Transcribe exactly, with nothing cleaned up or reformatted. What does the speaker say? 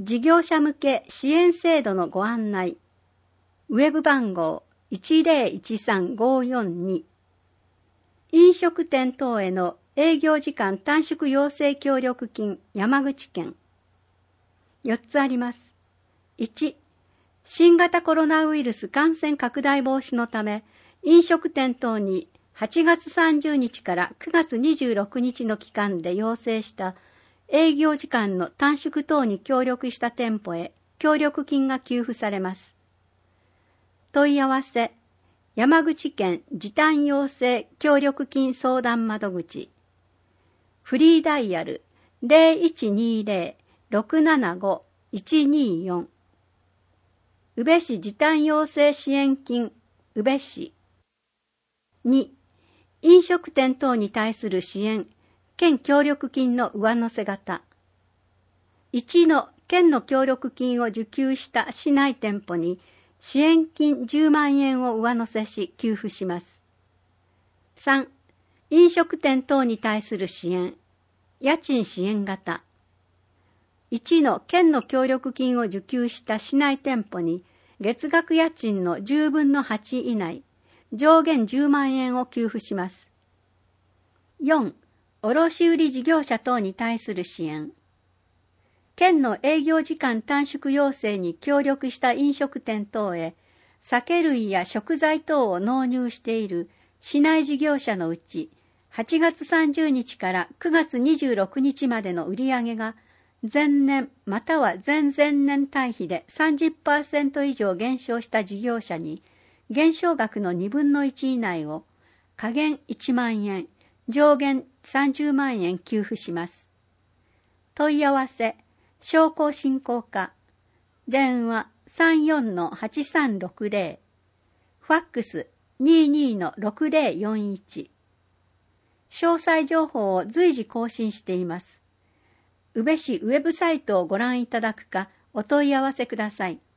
事業者向け支援制度のご案内。ウェブ番号 いちゼロいちさんごよんに。飲食店等への営業時間短縮要請協力金山口県。よっつあります。いち、新型コロナウイルス感染拡大防止のため、飲食店等にはちがつさんじゅうにちからくがつにじゅうろくにちの期間で要請した営業時間の短縮等に協力した店舗へ協力金が給付されます。問い合わせ、山口県時短要請協力金相談窓口。フリーダイヤル ゼロいちにゼロ ろくななご いちによん。宇部市時短要請支援金宇部市。に、飲食店等に対する支援、県協力金の上乗せ型。いちの県の協力金を受給した市内店舗に支援金じゅうまんえんを上乗せし給付します。さん、飲食店等に対する支援、家賃支援型。いちの県の協力金を受給した市内店舗に月額家賃のじゅうぶんのはち以内、上限じゅうまんえんを給付します。よん、卸売事業者等に対する支援。県の営業時間短縮要請に協力した飲食店等へ、酒類や食材等を納入している市内事業者のうち、はちがつさんじゅうにちからくがつにじゅうろくにちまでの売上が前年または前々年対比で さんじゅっパーセント 以上減少した事業者に、減少額のにぶんのいち以内を下限いちまんえん、上限さんじゅうまんえん給付します。問い合わせ、商工振興課、電話 さんよんのはちさんろくゼロ、ファックス にじゅうにのろくゼロよんいち。詳細情報を随時更新しています。宇部市ウェブサイトをご覧いただくかお問い合わせください。